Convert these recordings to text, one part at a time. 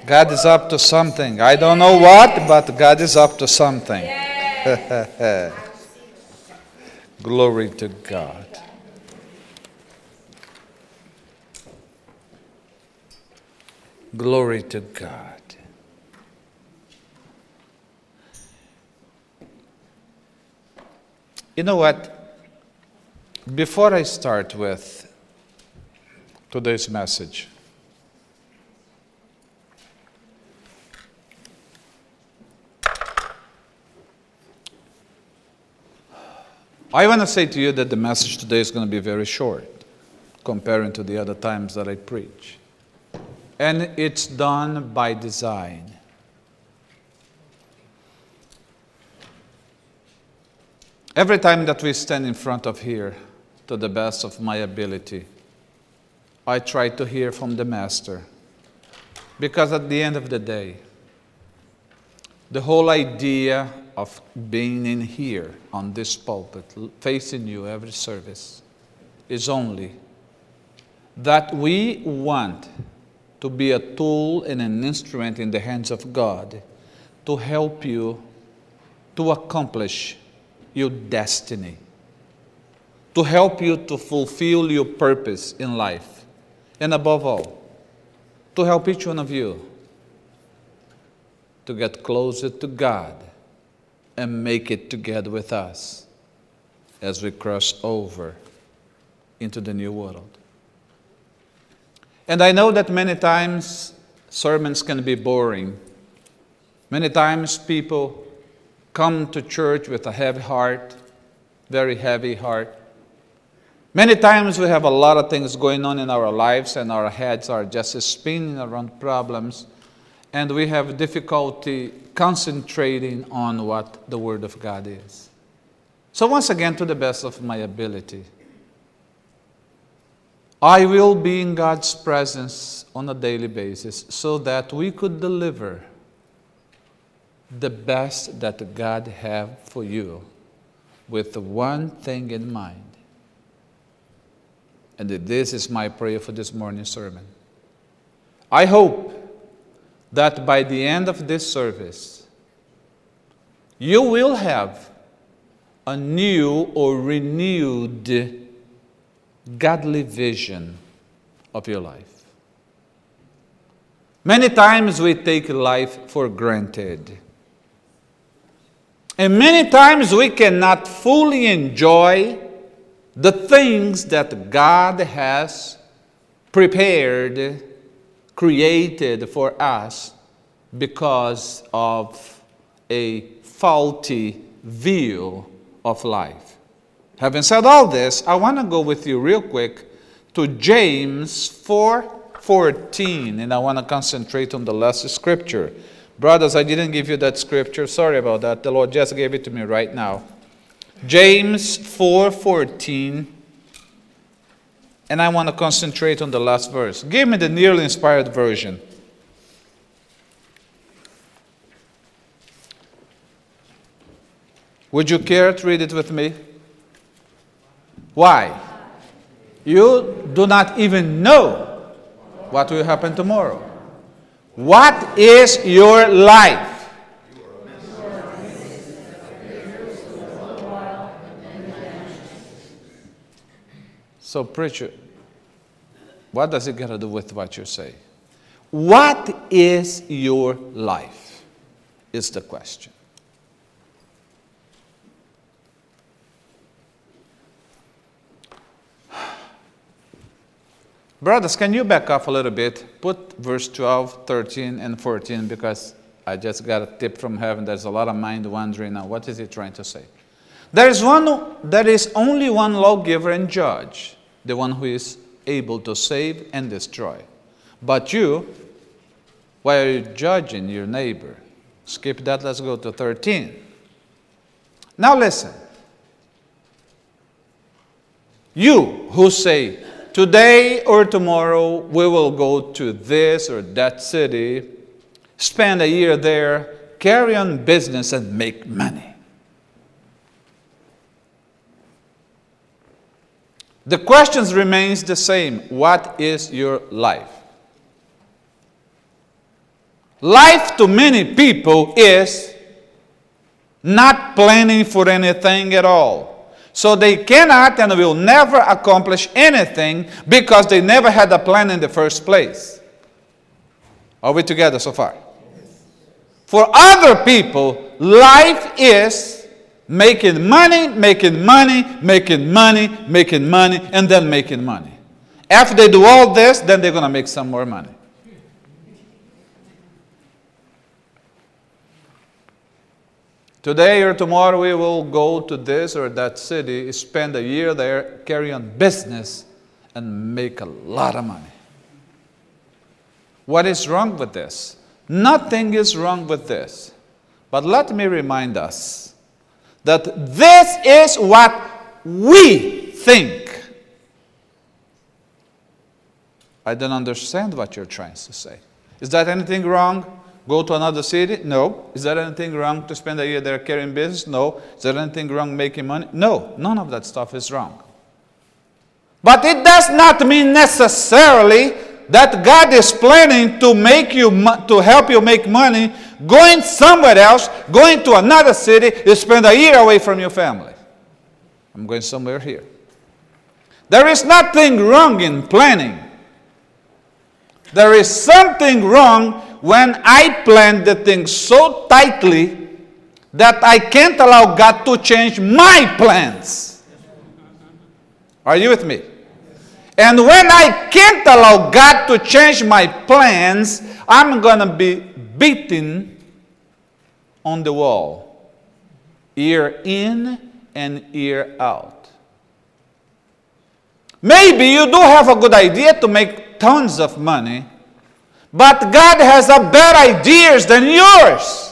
God is up to something. I don't know what, but God is up to something. Glory to God. Glory to God. You know what? Before I start with today's message, I want to say to you that the message today is going to be very short comparing to the other times that I preach. And it's done by design. Every time that we stand in front of here, to the best of my ability, I try to hear from the Master. Because at the end of the day, the whole idea of being in here on this pulpit, facing you every service, is only that we want to be a tool and an instrument in the hands of God to help you to accomplish your destiny, to help you to fulfill your purpose in life, and above all, to help each one of you to get closer to God and make it together with us as we cross over into the new world. And I know that many times sermons can be boring. Many times people come to church with a heavy heart, very heavy heart. Many times we have a lot of things going on in our lives and our heads are just spinning around problems, and we have difficulty concentrating on what the Word of God is. So once again, to the best of my ability, I will be in God's presence on a daily basis so that we could deliver the best that God has for you with one thing in mind. And this is my prayer for this morning's sermon. I hope that by the end of this service, you will have a new or renewed godly vision of your life. Many times we take life for granted. And many times we cannot fully enjoy the things that God has prepared, created for us because of a faulty view of life. Having said all this, I want to go with you real quick to James 4:14, and I want to concentrate on the last scripture. Brothers, I didn't give you that scripture. Sorry about that. The Lord just gave it to me right now. James 4:14, and I want to concentrate on the last verse. Give me the nearly inspired version. Would you care to read it with me? Why? You do not even know what will happen tomorrow. What is your life? So, preacher, what does it got to do with what you say? What is your life? Is the question. Brothers, can you back up a little bit? Put verse 12, 13, and 14, because I just got a tip from heaven. There's a lot of mind wandering now. What is he trying to say? There is only one lawgiver and judge, the one who is able to save and destroy. But you, why are you judging your neighbor? Skip that, let's go to 13. Now listen. You who say, today or tomorrow we will go to this or that city, spend a year there, carry on business and make money. The question remains the same. What is your life? Life to many people is not planning for anything at all. So they cannot and will never accomplish anything because they never had a plan in the first place. Are we together so far? For other people, life is making money, making money, making money, making money, and then making money. After they do all this, then they're going to make some more money. Today or tomorrow we will go to this or that city, spend a year there, carry on business, and make a lot of money. What is wrong with this? Nothing is wrong with this. But let me remind us that this is what we think. I don't understand what you're trying to say. Is that anything wrong? Go to another city? No. Is there anything wrong to spend a year there carrying business? No. Is there anything wrong making money? No. None of that stuff is wrong. But it does not mean necessarily that God is planning to help you make money, going somewhere else, going to another city, you spend a year away from your family. I'm going somewhere here. There is nothing wrong in planning. There is something wrong when I plan the thing so tightly that I can't allow God to change my plans. Are you with me? And when I can't allow God to change my plans, I'm going to be beaten on the wall, ear in and ear out. Maybe you do have a good idea to make tons of money, but God has a better ideas than yours.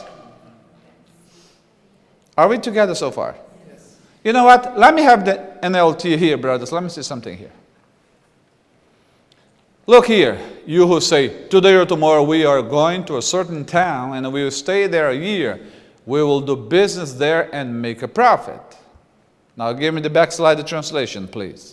Are we together so far? Yes. You know what? Let me have the NLT here, brothers. Let me say something here. Look here, you who say, today or tomorrow we are going to a certain town and we will stay there a year. We will do business there and make a profit. Now give me the backslide translation, please.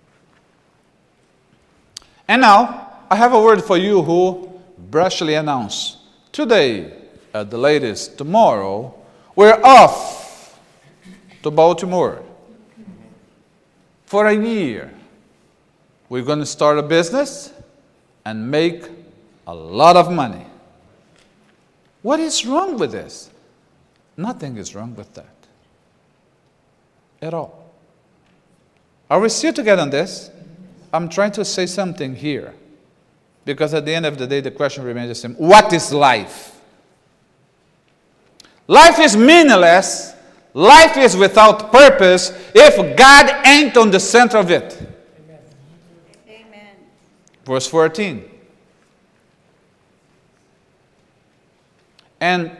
And now, I have a word for you who brashly announce, today, at the latest, tomorrow, we're off to Baltimore for a year. We're going to start a business and make a lot of money. What is wrong with this? Nothing is wrong with that at all. Are we still together on this? I'm trying to say something here. Because at the end of the day, the question remains the same. What is life? Life is meaningless. Life is without purpose if God ain't on the center of it. Amen. Amen. Verse 14. And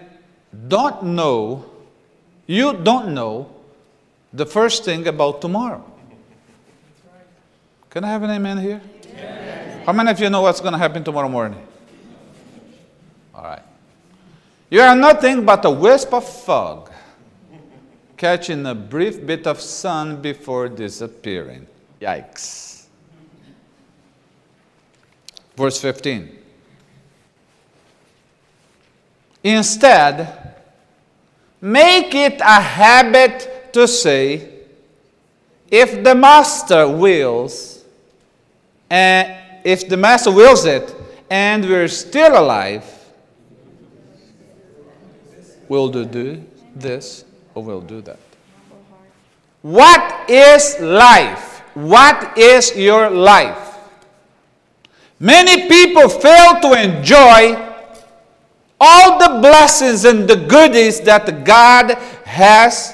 you don't know the first thing about tomorrow. Can I have an amen here? Amen. How many of you know what's going to happen tomorrow morning? All right. You are nothing but a wisp of fog, catching a brief bit of sun before disappearing. Yikes. Verse 15. Instead, make it a habit to say, if the master wills, it, and we're still alive, we'll do this or we'll do that. What is life? What is your life? Many people fail to enjoy all the blessings and the goodies that God has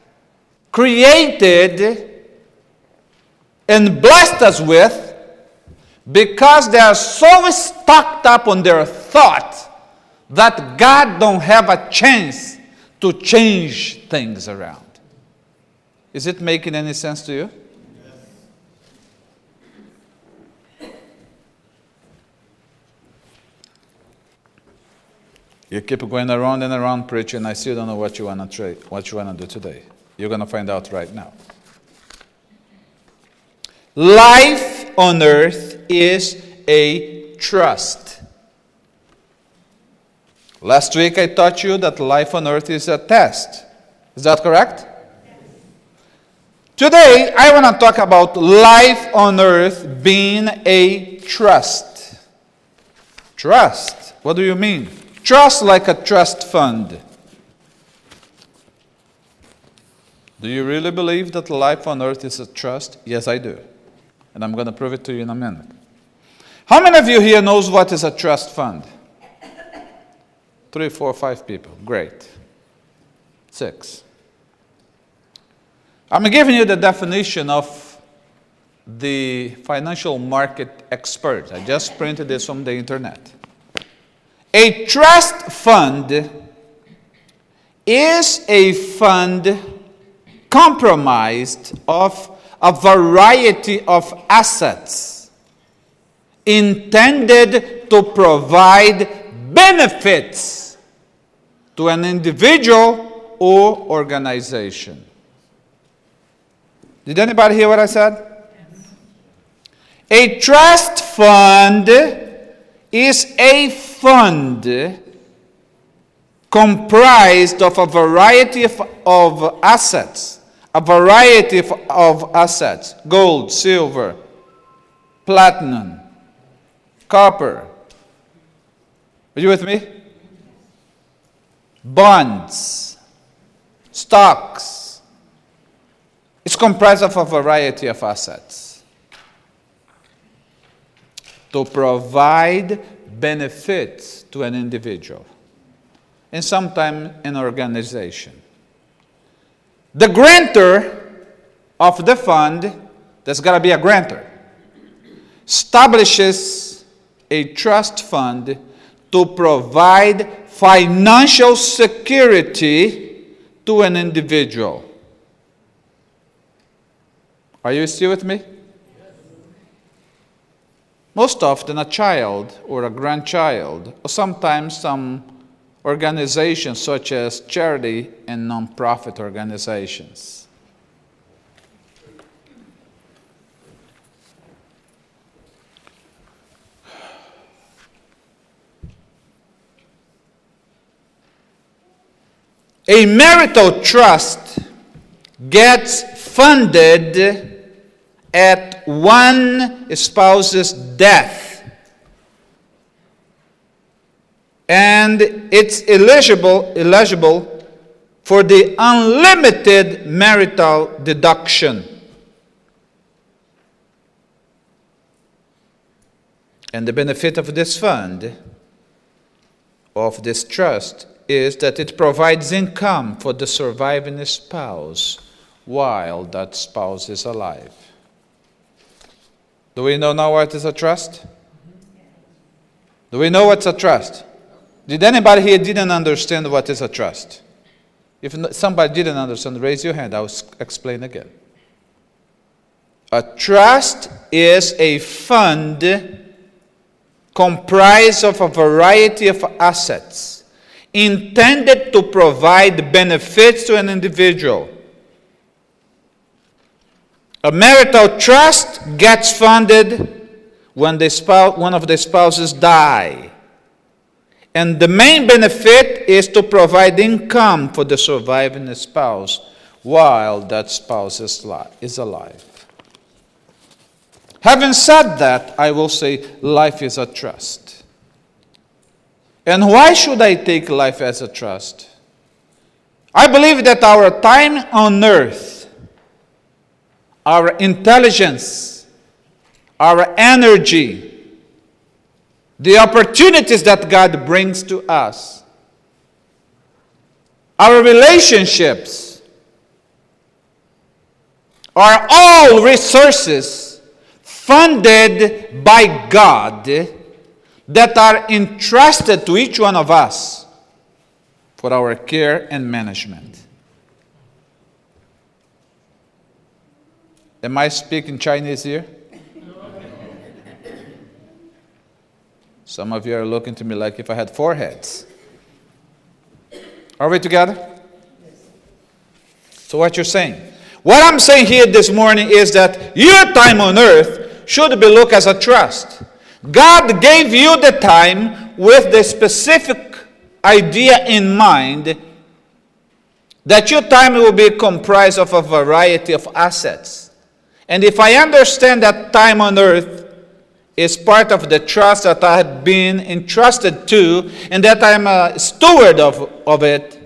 created and blessed us with, because they are so stocked up on their thought that God don't have a chance to change things around. Is it making any sense to you? Yes. You keep going around and around preaching, I still don't know what you want to do today. You're going to find out right now. Life on earth is a trust. Last week I taught you that life on earth is a test. Is that correct? Today I want to talk about life on earth being a trust. Trust. What do you mean? Trust like a trust fund. Do you really believe that life on earth is a trust? Yes, I do. And I'm going to prove it to you in a minute. How many of you here knows what is a trust fund? 3, 4, 5 people. Great. 6. I'm giving you the definition of the financial market expert. I just printed this from the internet. A trust fund is a fund comprised of a variety of assets intended to provide benefits to an individual or organization. Did anybody hear what I said? Yes. A trust fund is a fund comprised of a variety of assets. A variety of assets. Gold, silver, platinum, copper. Are you with me? Bonds, stocks. It's comprised of a variety of assets to provide benefits to an individual and sometimes an organization. The grantor of the fund, there's got to be a grantor, establishes a trust fund to provide financial security to an individual. Are you still with me? Most often a child or a grandchild, or sometimes some organizations such as charity and non-profit organizations. A marital trust gets funded at one spouse's death, and it's eligible for the unlimited marital deduction. And the benefit of this fund, of this trust, is that it provides income for the surviving spouse while that spouse is alive. Do we know now what is a trust? Do we know what's a trust? Did anybody here didn't understand what is a trust? If somebody didn't understand, raise your hand. I'll explain again. A trust is a fund comprised of a variety of assets intended to provide benefits to an individual. A marital trust gets funded when one of the spouses die. And the main benefit is to provide income for the surviving spouse while that spouse is alive. Having said that, I will say life is a trust. And why should I take life as a trust? I believe that our time on earth, our intelligence, our energy, the opportunities that God brings to us, our relationships, are all resources funded by God that are entrusted to each one of us for our care and management. Am I speaking Chinese here? Some of you are looking to me like if I had 4 heads. Are we together? So what you're saying? What I'm saying here this morning is that your time on earth should be looked as a trust. God gave you the time with the specific idea in mind that your time will be comprised of a variety of assets. And if I understand that time on earth is part of the trust that I have been entrusted to, and that I'm a steward of it,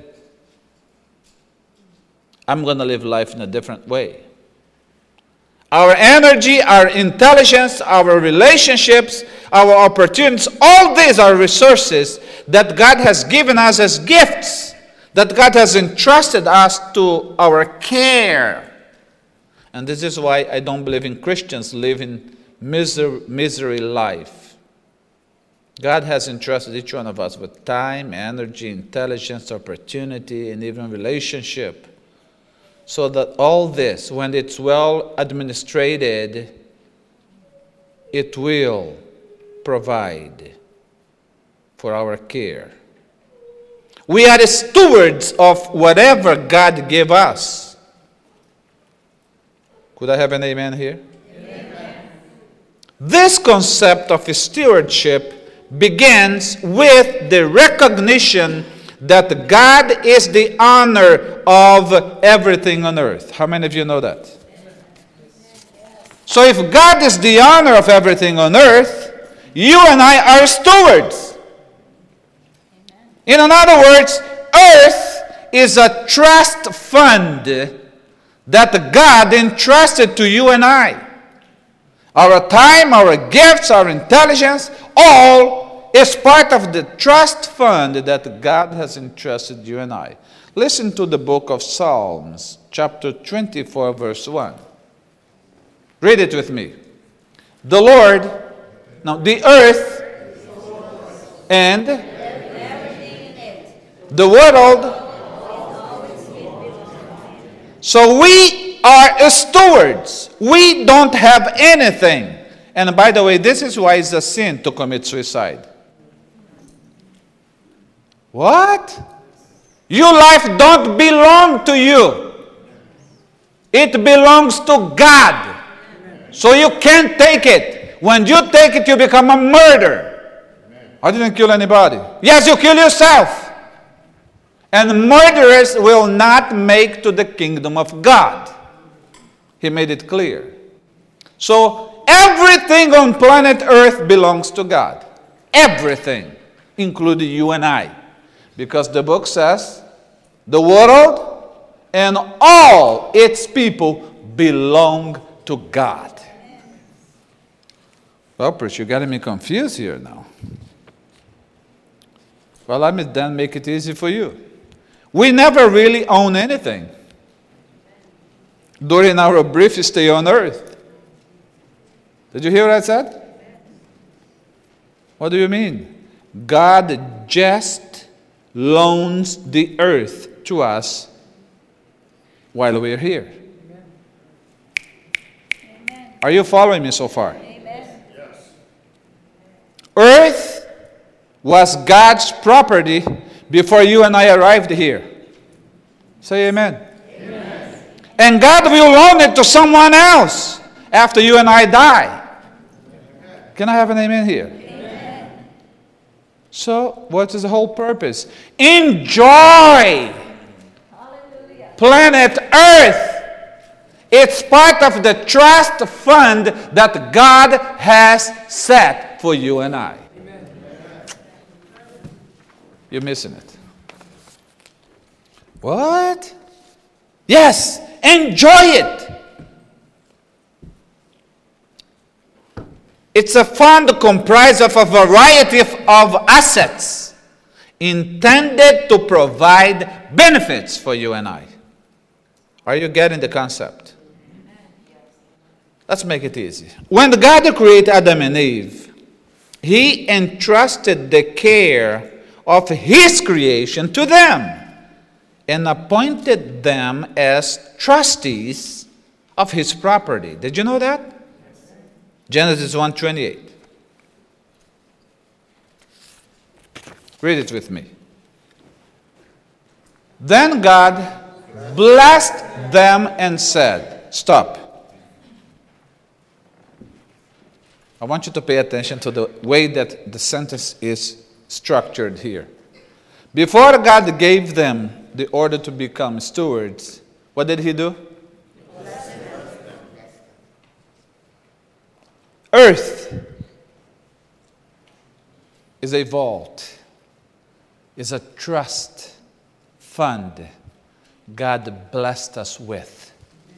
I'm going to live life in a different way. Our energy, our intelligence, our relationships, our opportunities, all these are resources that God has given us as gifts, that God has entrusted us to our care. And this is why I don't believe in Christians living misery life. God has entrusted each one of us with time, energy, intelligence, opportunity, and even relationship. So that all this, when it's well administrated, it will provide for our care. We are the stewards of whatever God gave us. Could I have an amen here? Amen. This concept of stewardship begins with the recognition that God is the owner of everything on earth. How many of you know that? So if God is the owner of everything on earth, you and I are stewards. In other words, earth is a trust fund that God entrusted to you and I. Our time, our gifts, our intelligence, all is part of the trust fund that God has entrusted you and I. Listen to the book of Psalms, chapter 24, verse 1. Read it with me. The earth and the world. So we are stewards. We don't have anything. And by the way, this is why it's a sin to commit suicide. What? Your life don't belong to you. It belongs to God. So you can't take it. When you take it, you become a murderer. I didn't kill anybody. Yes, you kill yourself. And murderers will not make to the kingdom of God. He made it clear. So everything on planet Earth belongs to God. Everything, including you and I. Because the book says, the world and all its people belong to God. Well, preacher, you're getting me confused here now. Well, let me then make it easy for you. We never really own anything during our brief stay on earth. Did you hear what I said? What do you mean? God just loans the earth to us while we're here. Amen. Are you following me so far? Amen. Yes. Earth was God's property before you and I arrived here. Say amen. Amen. And God will loan it to someone else after you and I die. Can I have an amen here? So, what is the whole purpose? Enjoy Hallelujah. Planet Earth. It's part of the trust fund that God has set for you and I. Amen. You're missing it. What? Yes, enjoy it. It's a fund comprised of a variety of assets intended to provide benefits for you and I. Are you getting the concept? Let's make it easy. When God created Adam and Eve, He entrusted the care of His creation to them and appointed them as trustees of His property. Did you know that? Genesis 1:28. Read it with me. Then God blessed them and said, stop. I want you to pay attention to the way that the sentence is structured here. Before God gave them the order to become stewards, what did he do? Earth is a vault, is a trust fund God blessed us with.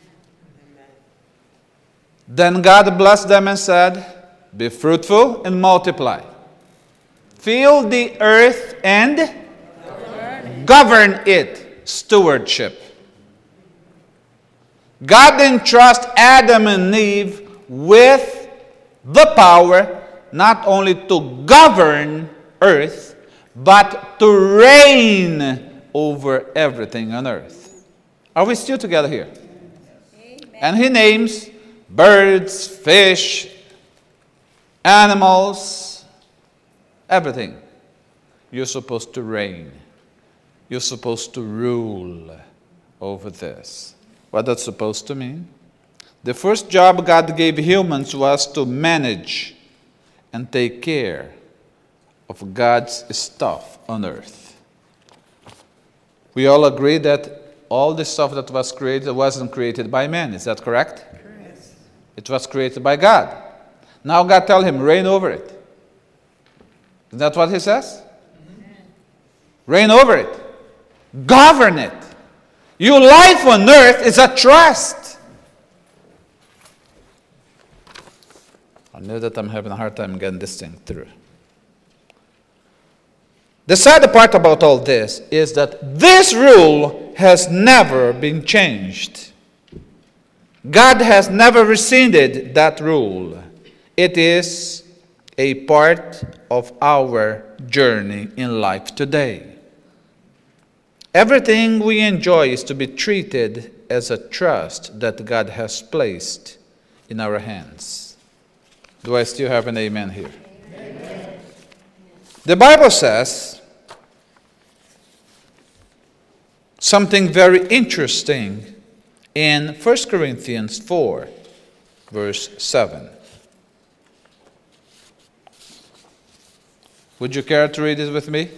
Then God blessed them and said, be fruitful and multiply. Fill the earth and govern it. Stewardship. God entrusted Adam and Eve with the power not only to govern earth, but to reign over everything on earth. Are we still together here? Amen. And he names birds, fish, animals, everything. You're supposed to reign. You're supposed to rule over this. What that's supposed to mean? The first job God gave humans was to manage and take care of God's stuff on earth. We all agree that all the stuff that was created wasn't created by man. Is that correct? Yes. It was created by God. Now God tells him, reign over it. Is that what he says? Reign over it. Govern it. Your life on earth is a trust. I know that I'm having a hard time getting this thing through. The sad part about all this is that this rule has never been changed. God has never rescinded that rule. It is a part of our journey in life today. Everything we enjoy is to be treated as a trust that God has placed in our hands. Do I still have an amen here? Amen. The Bible says something very interesting in 1 Corinthians 4, verse 7. Would you care to read it with me?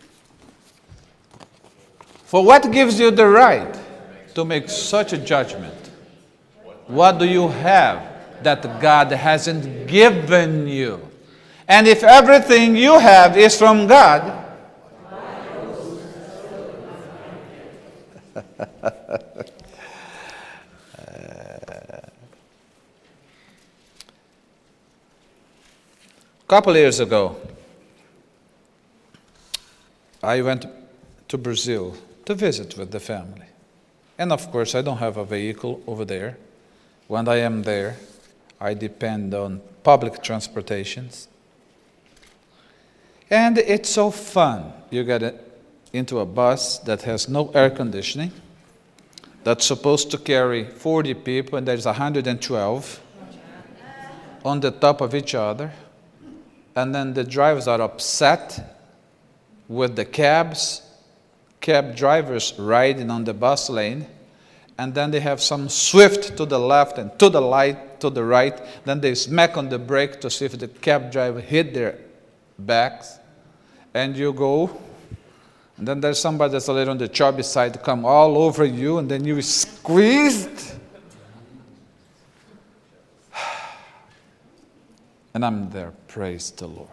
For what gives you the right to make such a judgment? What do you have that God hasn't given you? And if everything you have is from God, a couple years ago, I went to Brazil to visit with the family. And of course, I don't have a vehicle over there. When I am there, I depend on public transportations. And it's so fun. You get into a bus that has no air conditioning, that's supposed to carry 40 people, and there's 112 on the top of each other. And then the drivers are upset with the cab drivers riding on the bus lane, and then they have some swift to the left and to the right. Then they smack on the brake to see if the cab driver hit their backs, and you go. And then there's somebody that's a little on the chubby side to come all over you, and then you squeezed. And I'm there, praise the Lord.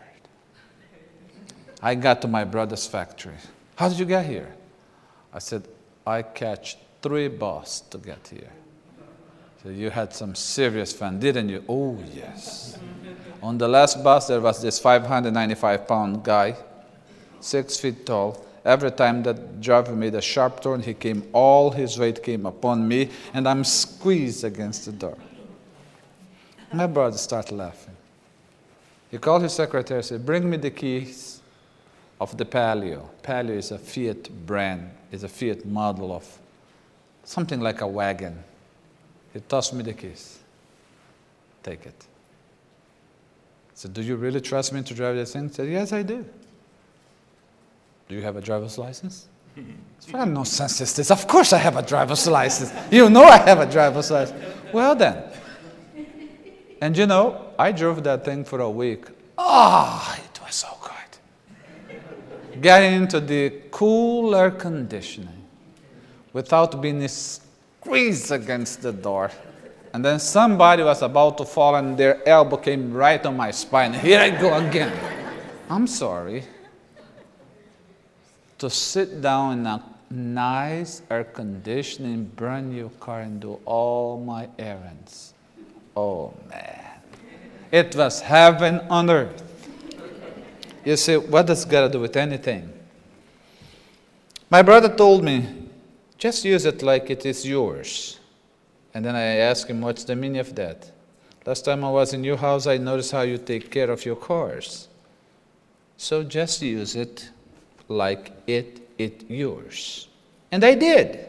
I got to my brother's factory. How did you get here? I said, I catch 3 buses to get here. So you had some serious fun, didn't you? Oh, yes. On the last bus, there was this 595-pound guy, 6 feet tall. Every time that driver made a sharp turn, all his weight came upon me, and I'm squeezed against the door. My brother started laughing. He called his secretary and said, bring me the keys of the Palio. Palio is a Fiat brand, is a Fiat model of something like a wagon. He tossed me the keys. Take it. I said, do you really trust me to drive this thing? He said, yes, I do. Do you have a driver's license? What nonsense is this? Of course I have a driver's license. You know I have a driver's license. Well then. And you know, I drove that thing for a week. Ah, it was so good. getting into the cool air conditioning without being squeezed against the door. And then somebody was about to fall and their elbow came right on my spine. Here I go again. I'm sorry. To sit down in a nice air conditioning brand new car and do all my errands. Oh man. It was heaven on earth. You say, what does God do with anything? My brother told me, just use it like it is yours. And then I asked him, what's the meaning of that? Last time I was in your house, I noticed how you take care of your cars. So just use it like it yours. And I did.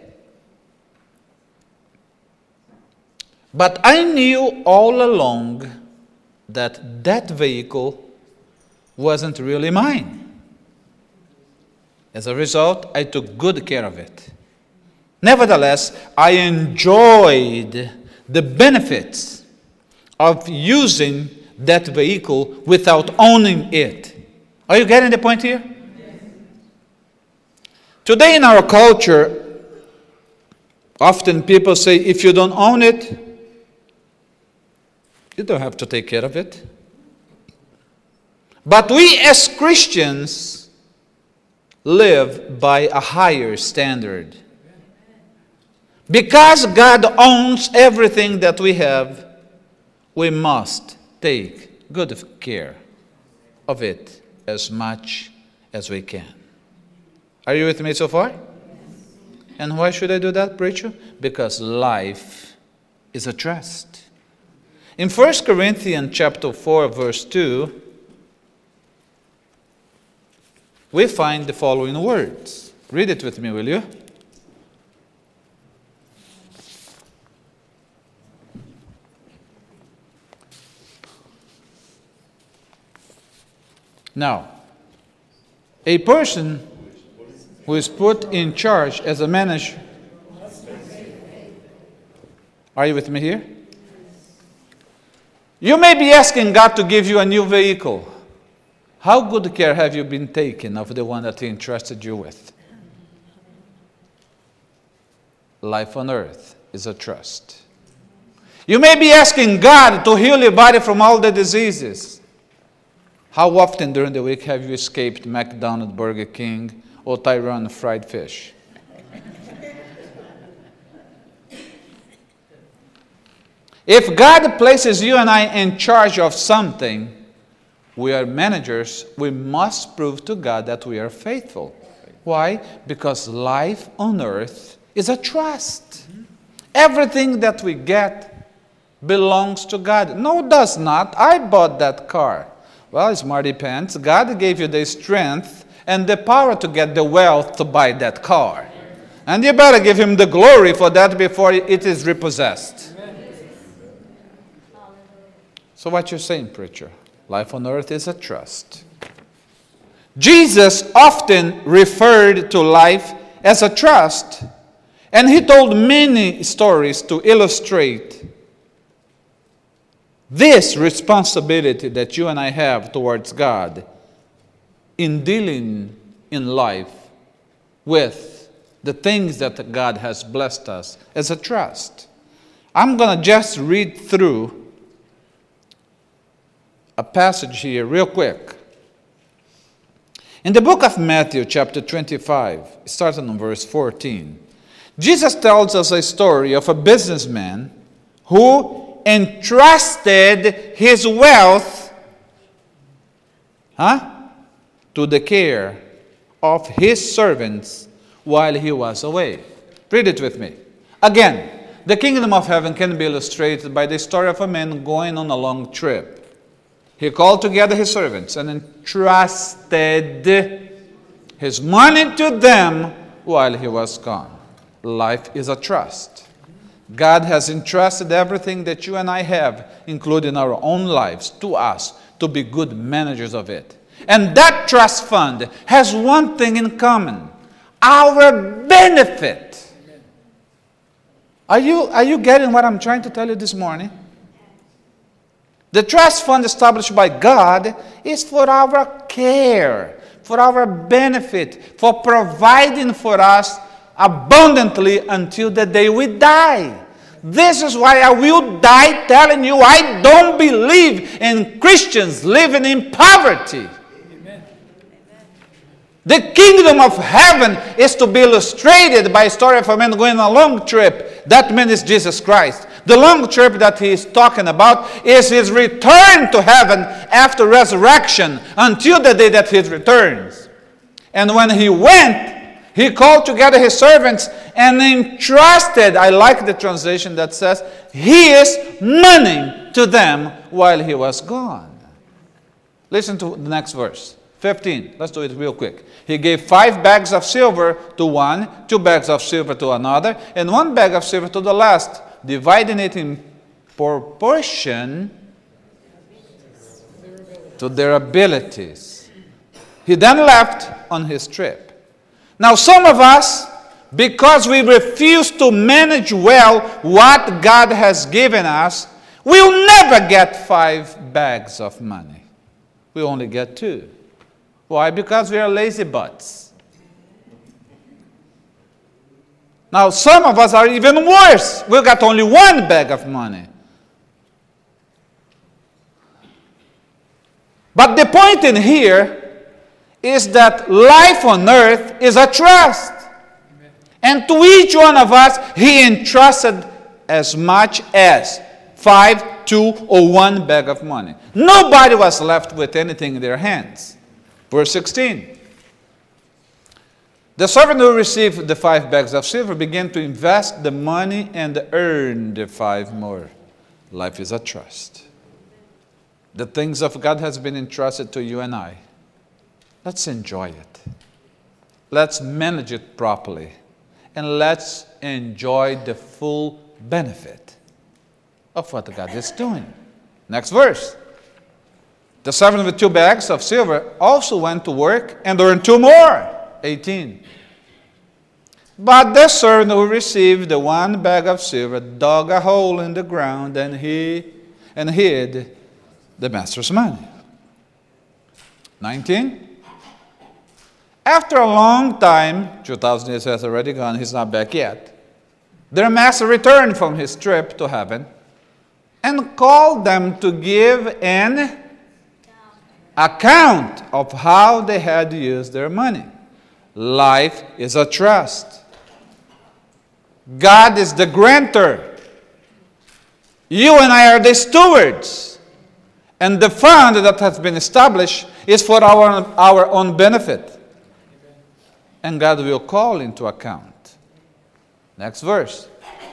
But I knew all along that vehicle wasn't really mine. As a result, I took good care of it. Nevertheless, I enjoyed the benefits of using that vehicle without owning it. Are you getting the point here? Yes. Today in our culture, often people say, if you don't own it, you don't have to take care of it. But we as Christians live by a higher standard. Because God owns everything that we have, we must take good care of it as much as we can. Are you with me so far? Yes. And why should I do that, preacher? Because life is a trust. In 1 Corinthians chapter 4, verse 2, we find the following words. Read it with me, will you? Now, a person who is put in charge as a manager. Are you with me here? You may be asking God to give you a new vehicle. How good care have you been taking of the one that He entrusted you with? Life on earth is a trust. You may be asking God to heal your body from all the diseases. How often during the week have you escaped McDonald's, Burger King, or Tyrone fried fish? If God places you and I in charge of something, we are managers, we must prove to God that we are faithful. Why? Because life on earth is a trust. Everything that we get belongs to God. No, it does not. I bought that car. Well, smarty pants, God gave you the strength and the power to get the wealth to buy that car. And you better give Him the glory for that before it is repossessed. So what you're saying, preacher? Life on earth is a trust. Jesus often referred to life as a trust, and He told many stories to illustrate this responsibility that you and I have towards God in dealing in life with the things that God has blessed us as a trust. I'm going to just read through a passage here real quick. In the book of Matthew, chapter 25, starting on verse 14, Jesus tells us a story of a businessman who entrusted his wealth to the care of his servants while he was away. Read it with me. Again, the kingdom of heaven can be illustrated by the story of a man going on a long trip. He called together his servants and entrusted his money to them while he was gone. Life is a trust. God has entrusted everything that you and I have, including our own lives, to us to be good managers of it. And that trust fund has one thing in common: our benefit. Are you getting what I'm trying to tell you this morning? The trust fund established by God is for our care, for our benefit, for providing for us abundantly until the day we die. This is why I will die telling you I don't believe in Christians living in poverty. Amen. The kingdom of heaven is to be illustrated by a story of a man going on a long trip. That man is Jesus Christ. The long trip that he is talking about is his return to heaven after resurrection until the day that he returns. And when he went, he called together his servants and entrusted, I like the translation that says, his money to them while he was gone. Listen to the next verse, 15. Let's do it real quick. He gave 5 bags of silver to one, 2 bags of silver to another, and 1 bag of silver to the last, dividing it in proportion to their abilities. He then left on his trip. Now, some of us, because we refuse to manage well what God has given us, we'll never get 5 bags of money. We only get 2. Why? Because we are lazy butts. Now, some of us are even worse. We've got only 1 bag of money. But the point in here is that life on earth is a trust. Amen. And to each one of us, he entrusted as much as 5, 2, or 1 bag of money. Nobody was left with anything in their hands. Verse 16. The servant who received the 5 bags of silver began to invest the money and earn the 5 more. Life is a trust. The things of God has been entrusted to you and I. Let's enjoy it. Let's manage it properly. And let's enjoy the full benefit of what God is doing. Next verse. The servant with 2 bags of silver also went to work and earned 2 more. 18. But the servant who received the 1 bag of silver dug a hole in the ground and hid the master's money. 19. After a long time, 2,000 years has already gone, he's not back yet. Their master returned from his trip to heaven and called them to give an account of how they had used their money. Life is a trust. God is the grantor. You and I are the stewards. And the fund that has been established is for our own benefit. And God will call into account. Next verse.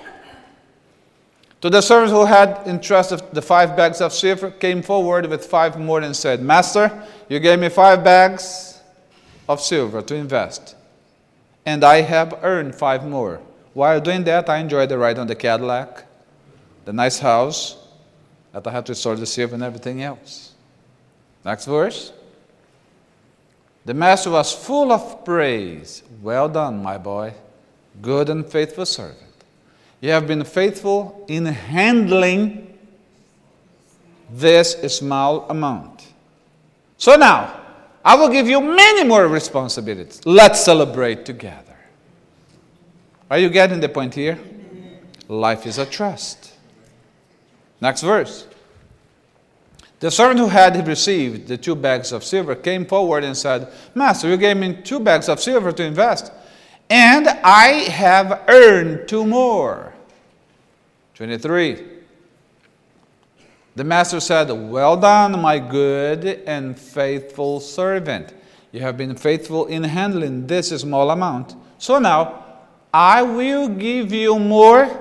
To the servant who had entrusted the 5 bags of silver, came forward with 5 more and said, Master, you gave me 5 bags of silver to invest, and I have earned 5 more. While doing that, I enjoyed the ride on the Cadillac, the nice house, that I had to restore the silver and everything else. Next verse. The master was full of praise. Well done, my boy, good and faithful servant. You have been faithful in handling this small amount. So now, I will give you many more responsibilities. Let's celebrate together. Are you getting the point here? Life is a trust. Next verse. The servant who had received the 2 bags of silver came forward and said, Master, you gave me 2 bags of silver to invest, and I have earned 2 more. 23. The master said, Well done, my good and faithful servant. You have been faithful in handling this small amount. So now, I will give you more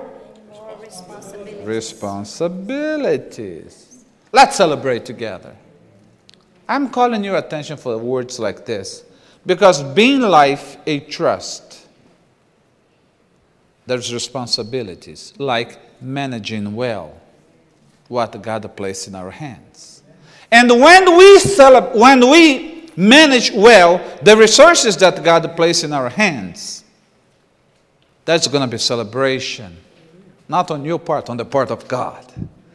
responsibilities. Let's celebrate together. I'm calling your attention for words like this, because being life a trust, there's responsibilities, like managing well what God placed in our hands. And when we manage well the resources that God placed in our hands, that's going to be celebration. Not on your part, on the part of God.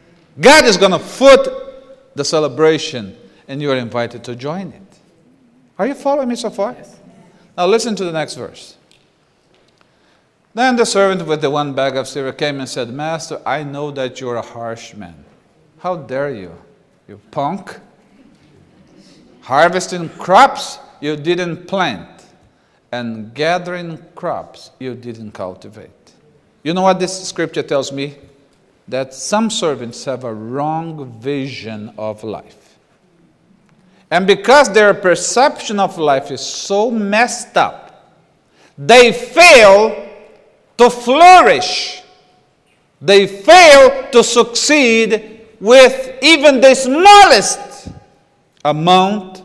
God is going to foot the celebration, and you are invited to join it. Are you following me so far? Yes. Now listen to the next verse. Then the servant with the one bag of silver came and said, Master, I know that you're a harsh man. How dare you, you punk? Harvesting crops you didn't plant, and gathering crops you didn't cultivate. You know what this scripture tells me? That some servants have a wrong vision of life. And because their perception of life is so messed up, they fail to flourish. They fail to succeed with even the smallest amount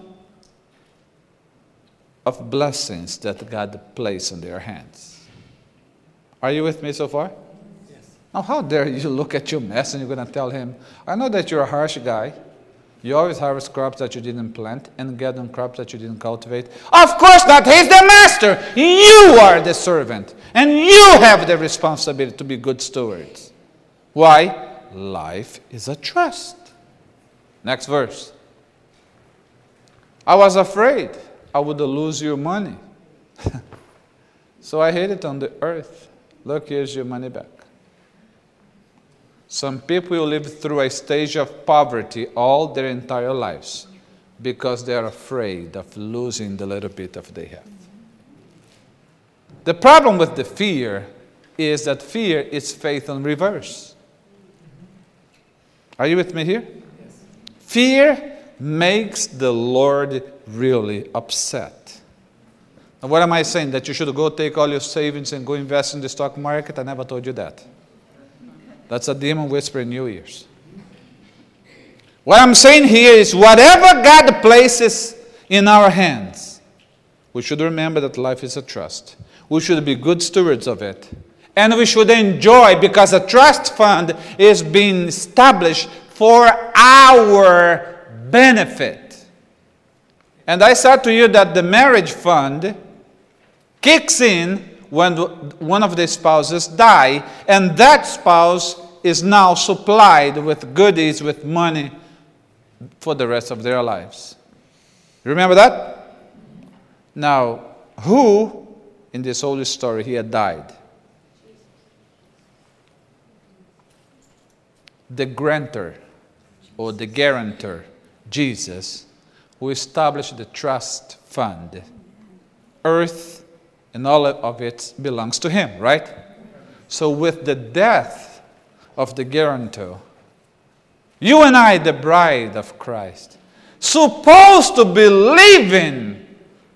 of blessings that God placed in their hands. Are you with me so far? Yes. Now, how dare you look at your mess and you're going to tell him, I know that you're a harsh guy. You always harvest crops that you didn't plant and gather crops that you didn't cultivate. Of course not. He's the master. You are the servant. And you have the responsibility to be good stewards. Why? Life is a trust. Next verse. I was afraid I would lose your money. So I hid it on the earth. Look, here's your money back. Some people will live through a stage of poverty all their entire lives because they are afraid of losing the little bit of they have. The problem with the fear is that fear is faith in reverse. Are you with me here? Yes. Fear makes the Lord really upset. Now, what am I saying? That you should go take all your savings and go invest in the stock market? I never told you that. That's a demon whispering in your ears. What I'm saying here is whatever God places in our hands, we should remember that life is a trust. We should be good stewards of it. And we should enjoy, because a trust fund is being established for our benefit. And I said to you that the marriage fund kicks in when one of the spouses die, and that spouse is now supplied with goodies, with money for the rest of their lives. Remember that? Now, who in this whole story here died? The grantor or the guarantor, Jesus, who established the trust fund. Earth and all of it belongs to him, right? So with the death of the guarantor, you and I, the bride of Christ, supposed to be living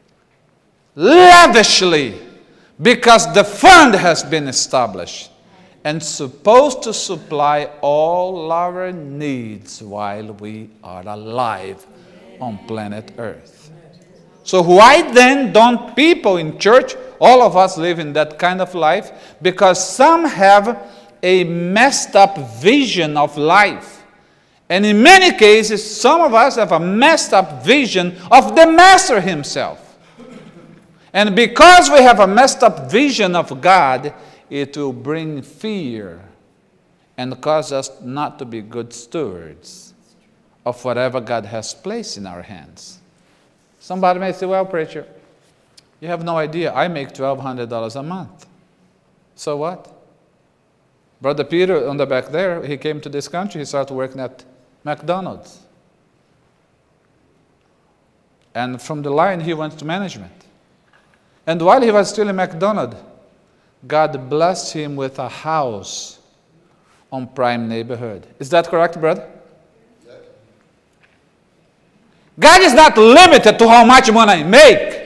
lavishly because the fund has been established, and supposed to supply all our needs while we are alive on planet Earth. So why then don't people in church, all of us live in that kind of life? Because some have a messed up vision of life. And in many cases, some of us have a messed up vision of the Master himself. And because we have a messed up vision of God, it will bring fear and cause us not to be good stewards of whatever God has placed in our hands. Somebody may say, well, preacher, you have no idea. I make $1,200 a month. So what? Brother Peter on the back there, he came to this country, he started working at McDonald's. And from the line, he went to management. And while he was still in McDonald's, God blessed him with a house on Prime Neighborhood. Is that correct, brother? God is not limited to how much money I make.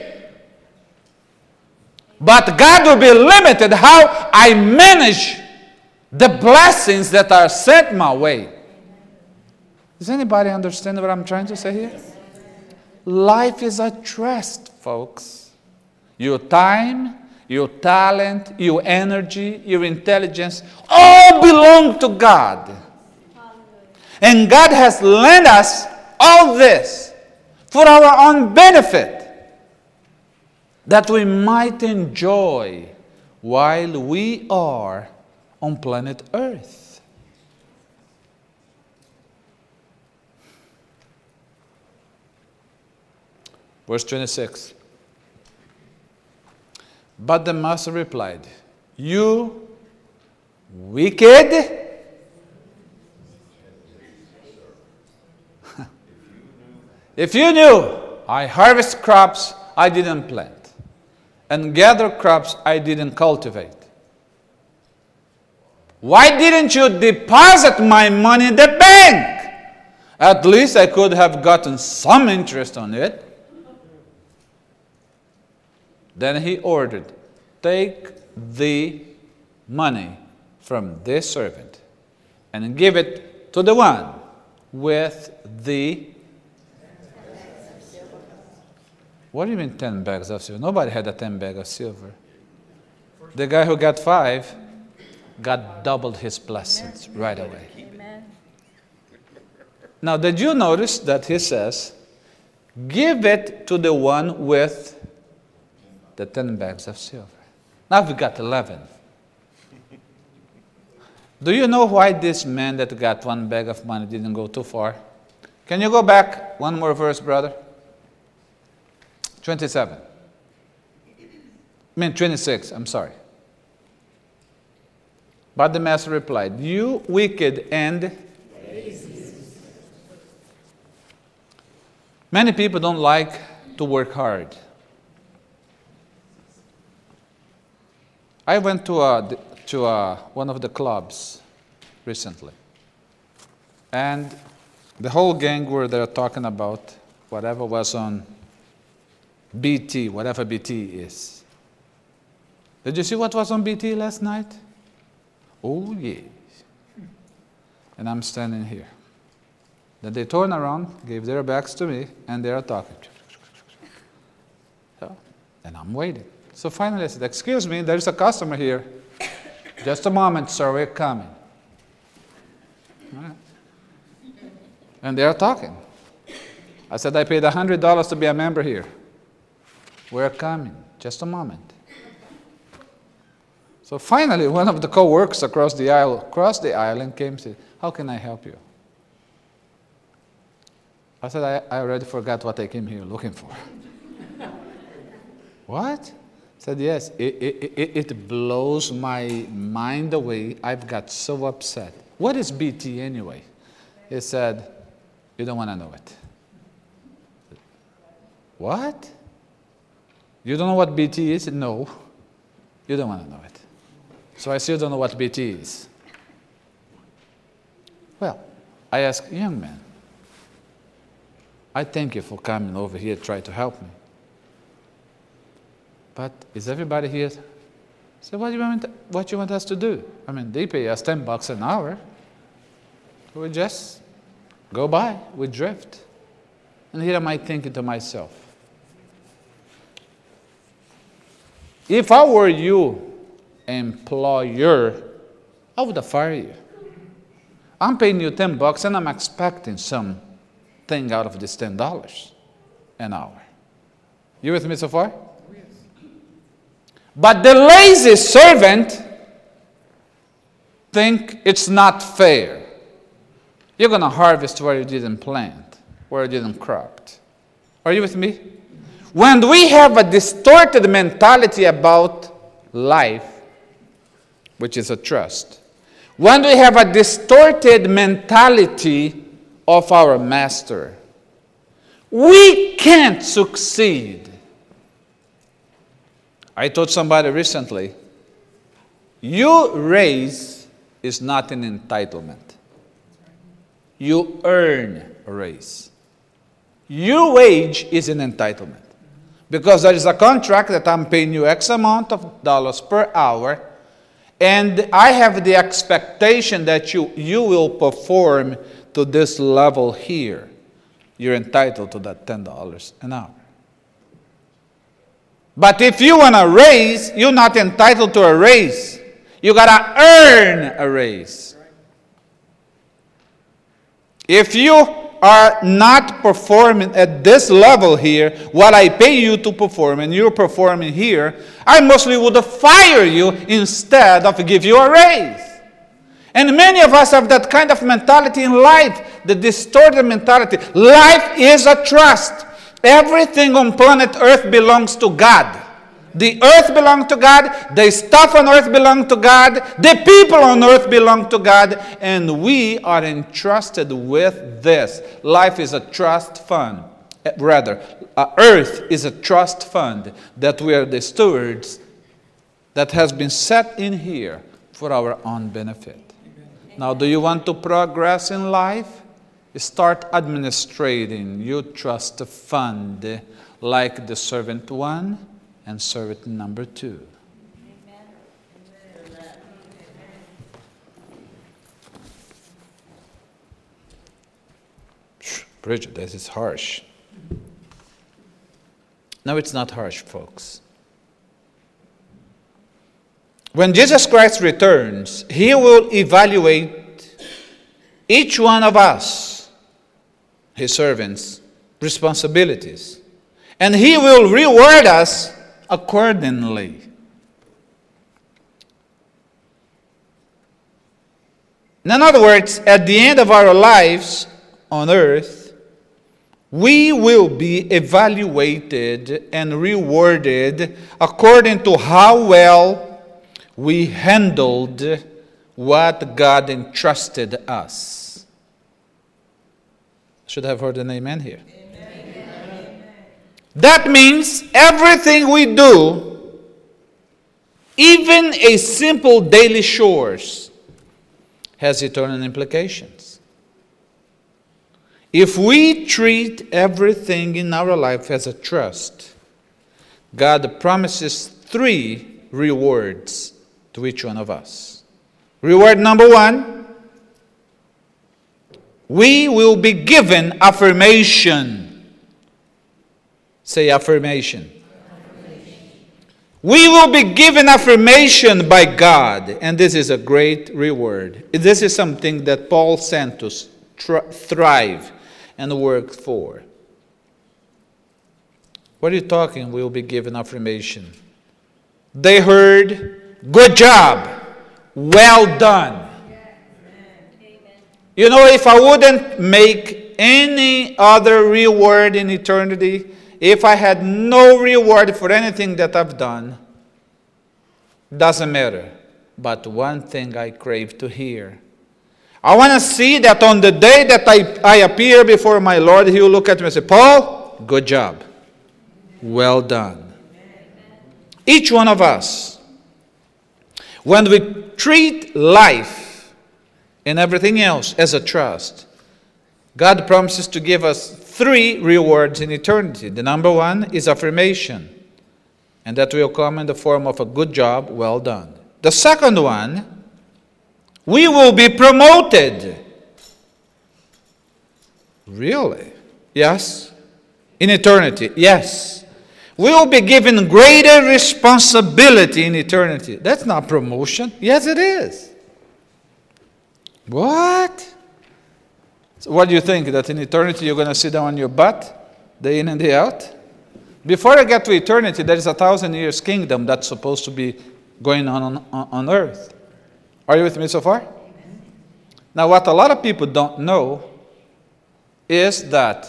But God will be limited how I manage the blessings that are sent my way. Does anybody understand what I'm trying to say here? Life is a trust, folks. Your time, your talent, your energy, your intelligence, all belong to God. And God has lent us all this for our own benefit, that we might enjoy while we are on planet Earth. Verse 26. But the master replied, you wicked. If you knew I harvest crops I didn't plant and gather crops I didn't cultivate, why didn't you deposit my money in the bank? At least I could have gotten some interest on it. Then he ordered, take the money from this servant and give it to the one with the... What do you mean 10 bags of silver? Nobody had a 10 bag of silver. The guy who got 5 got doubled his blessings right away. Amen. Now, did you notice that he says, give it to the one with the 10 bags of silver? Now we got 11. Do you know why this man that got 1 bag of money didn't go too far? Can you go back one more verse, brother? 27. 26, I'm sorry. But the master replied, you wicked and lazy. Many people don't like to work hard. I went to one of the clubs recently. And the whole gang were there talking about whatever was on BT, whatever BT is. Did you see what was on BT last night? Oh, yes. And I'm standing here. Then they turn around, gave their backs to me, and they are talking. So, and I'm waiting. So finally I said, excuse me, there's a customer here. Just a moment, sir, we're coming. All right. And they are talking. I said, I paid $100 to be a member here. We're coming. Just a moment. So finally, one of the co-workers across the aisle and came and said, how can I help you? I said, I already forgot what I came here looking for. What? I said, yes, it blows my mind away. I've got so upset. What is BT anyway? He said, you don't want to know it. What? You don't know what BT is? No. You don't want to know it. So I still don't know what BT is. Well, I asked, young man, I thank you for coming over here to try to help me. But is everybody here? So what do you want us to do? I mean, they pay us $10 an hour. We just go by, we drift. And here am I thinking to myself, if I were you, employer, I would have fired you. I'm paying you $10 and I'm expecting something out of this $10 an hour. You with me so far? Yes. But the lazy servant think it's not fair. You're going to harvest where you didn't plant, where you didn't crop. Are you with me? When we have a distorted mentality about life, which is a trust, when we have a distorted mentality of our master, we can't succeed. I told somebody recently, your raise is not an entitlement. You earn a raise. Your wage is an entitlement. Because there is a contract that I'm paying you X amount of dollars per hour, and I have the expectation that you will perform to this level here. You're entitled to that $10 an hour. But if you want a raise, you're not entitled to a raise. You got to earn a raise. If you are not performing at this level here, what I pay you to perform, and you're performing here, I mostly would fire you instead of give you a raise. And many of us have that kind of mentality in life, the distorted mentality. Life is a trust. Everything on planet Earth belongs to God. The earth belongs to God. The stuff on earth belongs to God. The people on earth belong to God. And we are entrusted with this. Life is a trust fund. Earth is a trust fund that we are the stewards that has been set in here for our own benefit. Now, do you want to progress in life? Start administrating your trust fund like the servant 1 and servant number 2. Bridget, this is harsh. No, it's not harsh, folks. When Jesus Christ returns, He will evaluate each one of us, His servants, responsibilities. And He will reward us accordingly. In other words, at the end of our lives on earth, we will be evaluated and rewarded according to how well we handled what God entrusted us. Should have heard an amen here. Amen. That means everything we do, even a simple daily chores, has eternal implications. If we treat everything in our life as a trust, God promises 3 rewards to each one of us. Reward number 1, we will be given affirmation. Say affirmation. We will be given affirmation by God, and this is a great reward. This is something that Paul sent us thrive and work for. What are you talking? We will be given affirmation. They heard, good job, well done. You know, if I wouldn't make any other reward in eternity, if I had no reward for anything that I've done, doesn't matter. But one thing I crave to hear. I want to see that on the day that I appear before my Lord, He will look at me and say, Paul, good job. Well done. Each one of us, when we treat life and everything else as a trust, God promises to give us 3 rewards in eternity. The number 1 is affirmation, and that will come in the form of a good job, well done. The second one, we will be promoted. Really? Yes. In eternity? Yes. We will be given greater responsibility in eternity. That's not promotion. Yes, it is. What? So what do you think? That in eternity you're going to sit down on your butt, day in and day out? Before I get to eternity, there is 1,000 years kingdom that's supposed to be going on earth. Are you with me so far? Amen. Now, what a lot of people don't know is that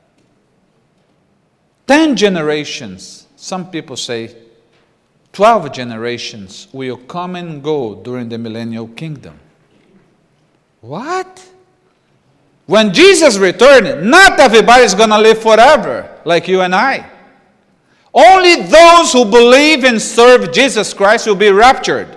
10 generations, some people say 12 generations, will come and go during the millennial kingdom. What? When Jesus returns, not everybody is going to live forever like you and I. Only those who believe and serve Jesus Christ will be raptured.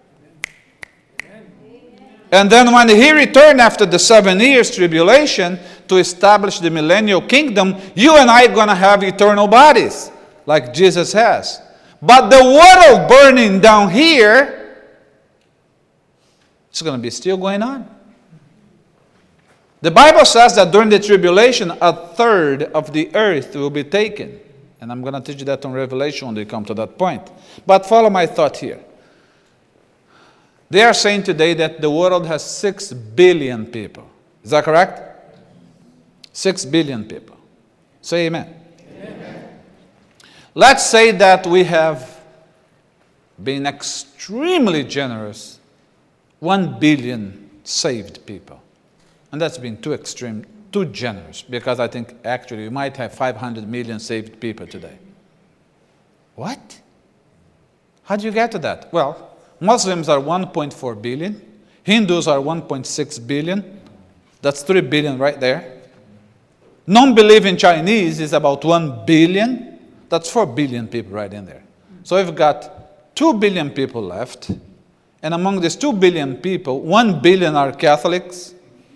And then when He returns after the 7 years tribulation to establish the millennial kingdom, you and I are going to have eternal bodies like Jesus has. But the world burning down here, it's going to be still going on. The Bible says that during the tribulation, 1/3 of the earth will be taken. And I'm going to teach you that on Revelation when we come to that point. But follow my thought here. They are saying today that the world has 6 billion people. Is that correct? 6 billion people. Say amen. Amen. Let's say that we have been extremely generous, 1 billion saved people. And that's been too extreme too generous, because I think actually you might have 500 million saved people today. What? How do you get to that? Well, Muslims are 1.4 billion. Hindus are 1.6 billion. That's 3 billion right there. Non-believing Chinese is about 1 billion. That's 4 billion people right in there. So we've got 2 billion people left. And among these 2 billion people, 1 billion are Catholics.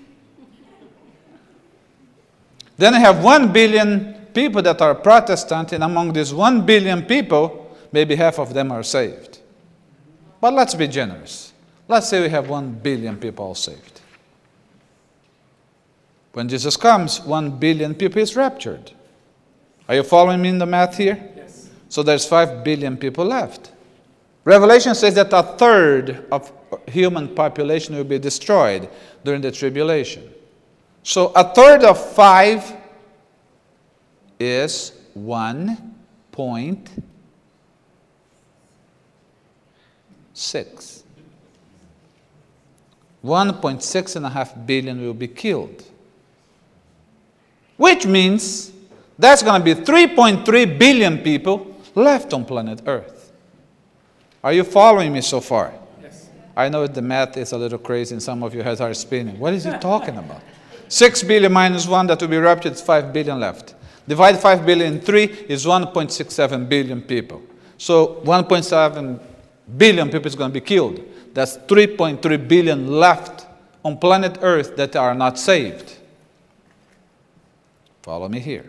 Then I have 1 billion people that are Protestant, and among these 1 billion people, maybe half of them are saved. But let's be generous. Let's say we have 1 billion people saved. When Jesus comes, 1 billion people is raptured. Are you following me in the math here? Yes. So there's 5 billion people left. Revelation says that 1/3 of human population will be destroyed during the tribulation. So 1/3 of 5 is 1.6. 1.6 billion will be killed. Which means that's going to be 3.3 billion people left on planet Earth. Are you following me so far? Yes. I know the math is a little crazy and some of your heads are spinning. What is he talking about? 6 billion minus 1 that will be raptured is 5 billion left. Divide 5 billion in 3 is 1.67 billion people. So 1.7 billion people is going to be killed. That's 3.3 billion left on planet Earth that are not saved. Follow me here.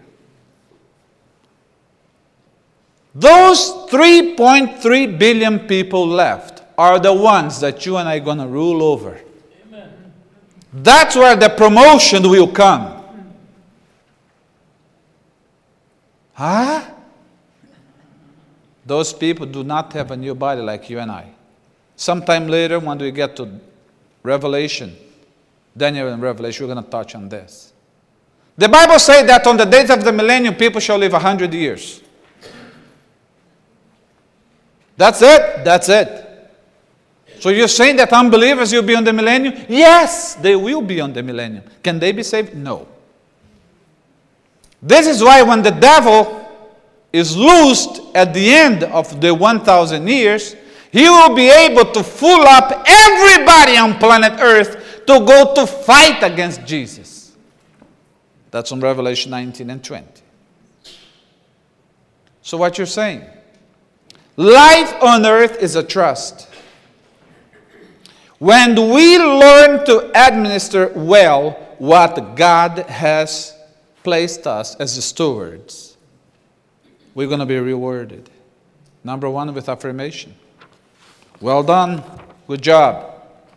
Those 3.3 billion people left are the ones that you and I are going to rule over. Amen. That's where the promotion will come. Huh? Those people do not have a new body like you and I. Sometime later, when we get to Revelation, Daniel and Revelation, we're going to touch on this. The Bible says that on the days of the millennium, people shall live 100 years. That's it? That's it. So you're saying that unbelievers will be on the millennium? Yes, they will be on the millennium. Can they be saved? No. This is why when the devil is loosed at the end of the 1,000 years, he will be able to fool up everybody on planet Earth to go to fight against Jesus. That's on Revelation 19 and 20. So what you're saying? Life on earth is a trust. When we learn to administer well what God has placed us as stewards, we're going to be rewarded. Number one, with affirmation. Well done. Good job.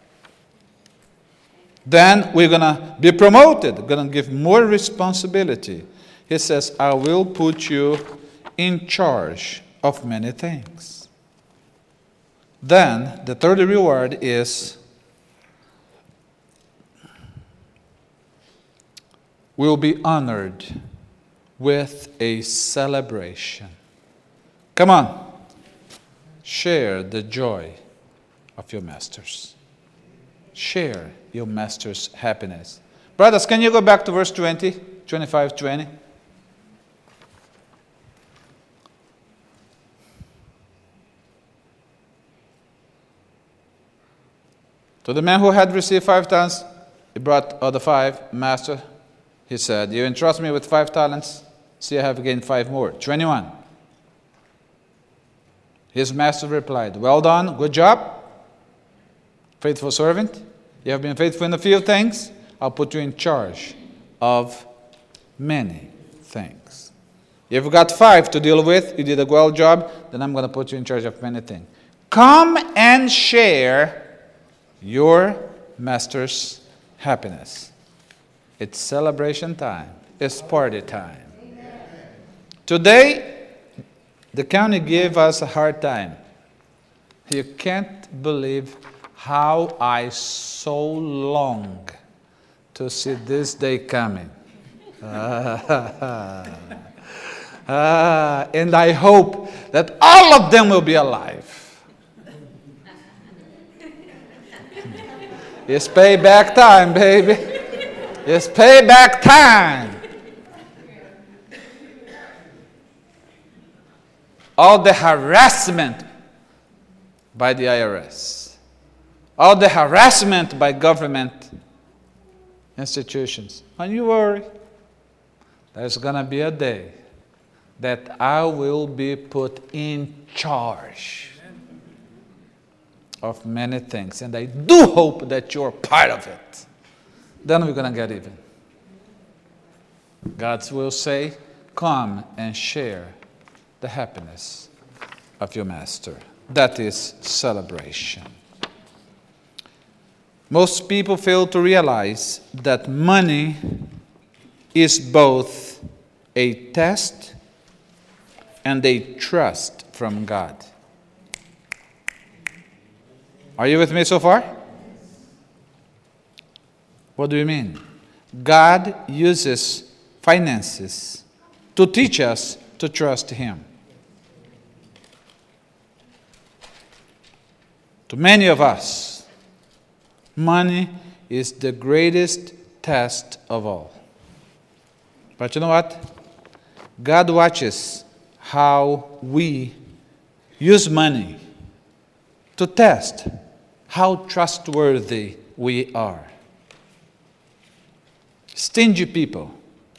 Then we're going to be promoted. Going to give more responsibility. He says, I will put you in charge of many things. Then the third reward is we'll be honored with a celebration. Come on. Share the joy of your masters. Share your master's happiness. Brothers, can you go back to verse 20, 25, 20? To the man who had received 5 talents, he brought other 5. Master, he said, you entrust me with 5 talents. See, I have gained 5 more. 21. His master replied, well done, good job, faithful servant. You have been faithful in a few things. I'll put you in charge of many things. You've got 5 to deal with. You did a well job. Then I'm going to put you in charge of many things. Come and share your master's happiness. It's celebration time. It's party time. Amen. Today, the county gave us a hard time. You can't believe how I so long to see this day coming. And I hope that all of them will be alive. It's payback time, baby. It's payback time. All the harassment by the IRS, all the harassment by government institutions. Don't you worry. There's going to be a day that I will be put in charge of many things. And I do hope that you're part of it. Then we're going to get even. God will say, come and share the happiness of your master. That is celebration. Most people fail to realize that money is both a test and a trust from God. Are you with me so far? What do you mean? God uses finances to teach us to trust Him. To many of us, money is the greatest test of all. But you know what? God watches how we use money to test how trustworthy we are. Stingy people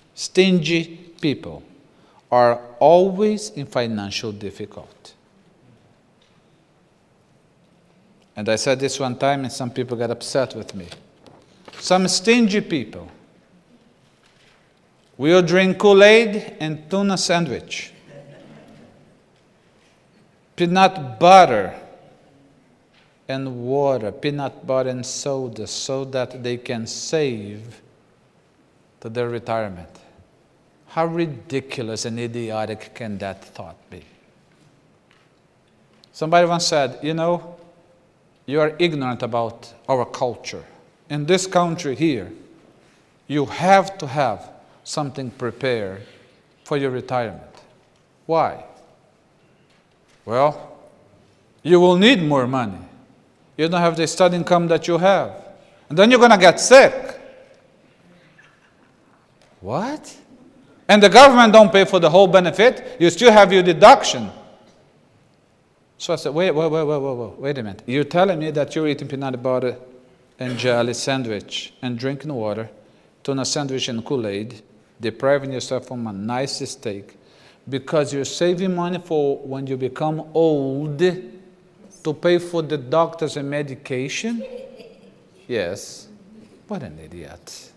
are always in financial difficulty. And I said this one time and some people got upset with me. Some stingy people will drink Kool-Aid and tuna sandwich, peanut butter and water, peanut butter and soda, so that they can save to their retirement. How ridiculous and idiotic can that thought be? Somebody once said, you are ignorant about our culture. In this country here, you have to have something prepared for your retirement. Why? Well, you will need more money. You don't have the stud income that you have. And then you're going to get sick. What? And the government don't pay for the whole benefit. You still have your deduction. So I said, wait a minute. You're telling me that you're eating peanut butter and jelly sandwich and drinking water, tuna sandwich and Kool-Aid, depriving yourself from a nice steak, because you're saving money for when you become old to pay for the doctors and medication? Yes. What an idiot.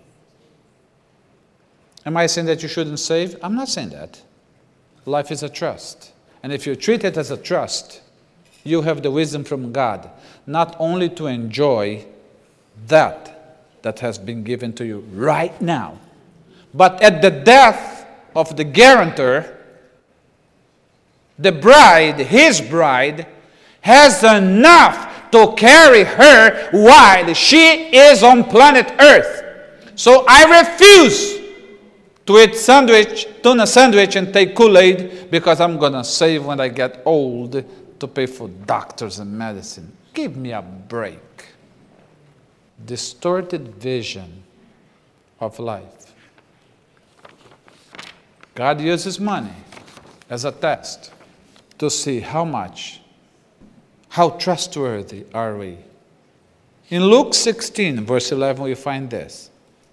Am I saying that you shouldn't save? I'm not saying that. Life is a trust. And if you treat it as a trust, you have the wisdom from God, not only to enjoy that has been given to you right now, but at the death of the guarantor, the bride, his bride, has enough to carry her while she is on planet Earth. So I refuse to eat tuna sandwich and take Kool-Aid because I'm going to save when I get old to pay for doctors and medicine. Give me a break. Distorted vision of life. God uses money as a test to see how trustworthy are we. In Luke 16, verse 11, we find this.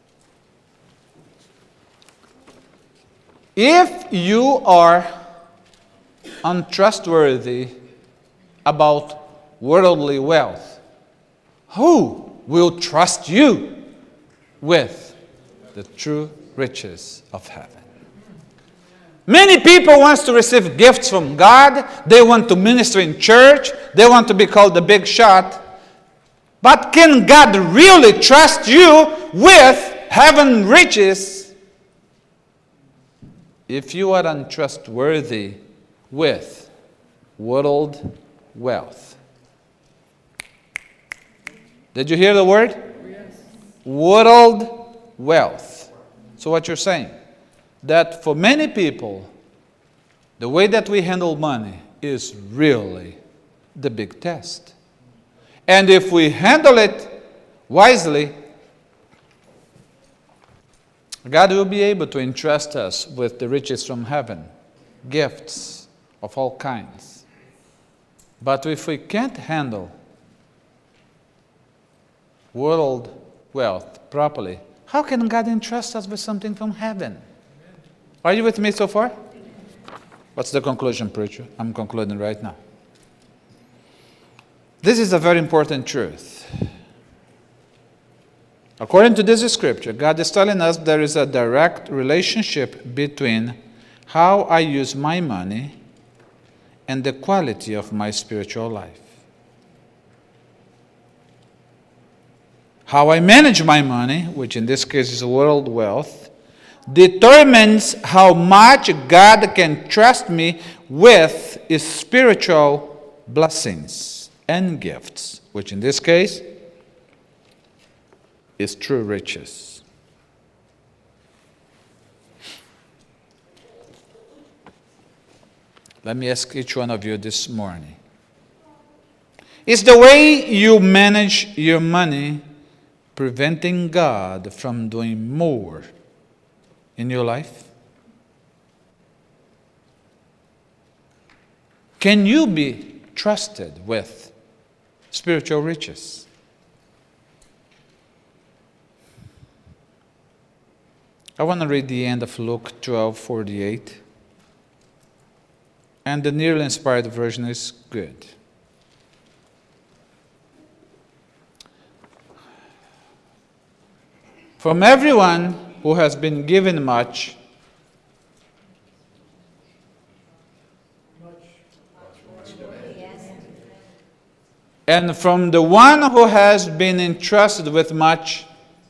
If you are untrustworthy about worldly wealth, who will trust you with the true riches of heaven? Many people want to receive gifts from God. They want to minister in church. They want to be called the big shot. But can God really trust you with heaven riches if you are untrustworthy with world wealth? Did you hear the word? Yes. World wealth. So what you're saying? That for many people, the way that we handle money is really the big test. And if we handle it wisely, God will be able to entrust us with the riches from heaven, gifts of all kinds. But if we can't handle world wealth properly, how can God entrust us with something from heaven? Are you with me so far? What's the conclusion, preacher? I'm concluding right now. This is a very important truth. According to this scripture, God is telling us there is a direct relationship between how I use my money and the quality of my spiritual life. How I manage my money, which in this case is world wealth, determines how much God can trust me with his spiritual blessings and gifts, which in this case is true riches. Let me ask each one of you this morning. Is the way you manage your money preventing God from doing more in your life? Can you be trusted with spiritual riches? I want to read the end of Luke 12:48. And the nearly inspired version is good. From everyone who has been given much, and from the one who has been entrusted with much,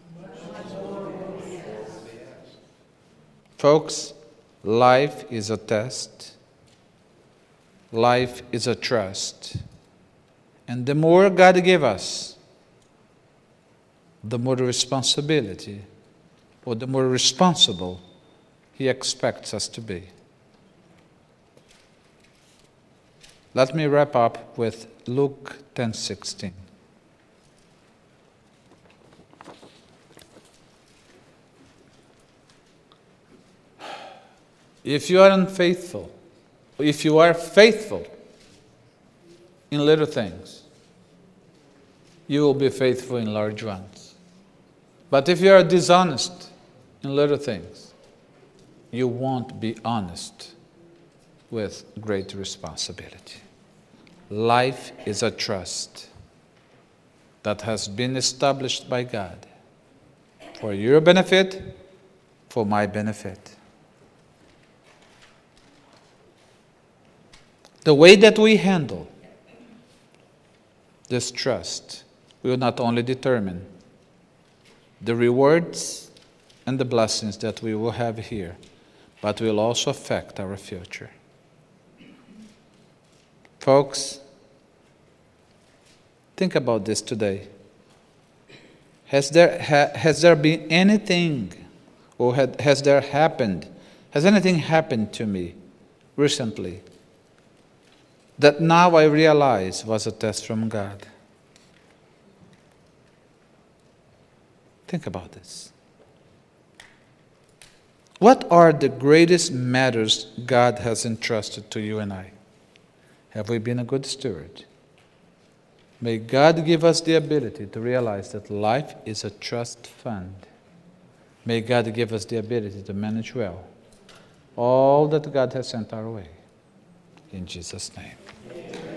folks, life is a test. Life is a trust. And the more God gives us, the more responsibility, or the more responsible He expects us to be. Let me wrap up with Luke 10:16. If you are unfaithful, if you are faithful in little things, you will be faithful in large ones. But if you are dishonest in little things, you won't be honest with great responsibility. Life is a trust that has been established by God for your benefit, for my benefit. The way that we handle this trust will not only determine the rewards and the blessings that we will have here, but will also affect our future. Folks, think about this today. Has there been anything, or has anything happened to me recently that now I realize was a test from God? Think about this. What are the greatest matters God has entrusted to you and I? Have we been a good steward? May God give us the ability to realize that life is a trust fund. May God give us the ability to manage well all that God has sent our way. In Jesus' name.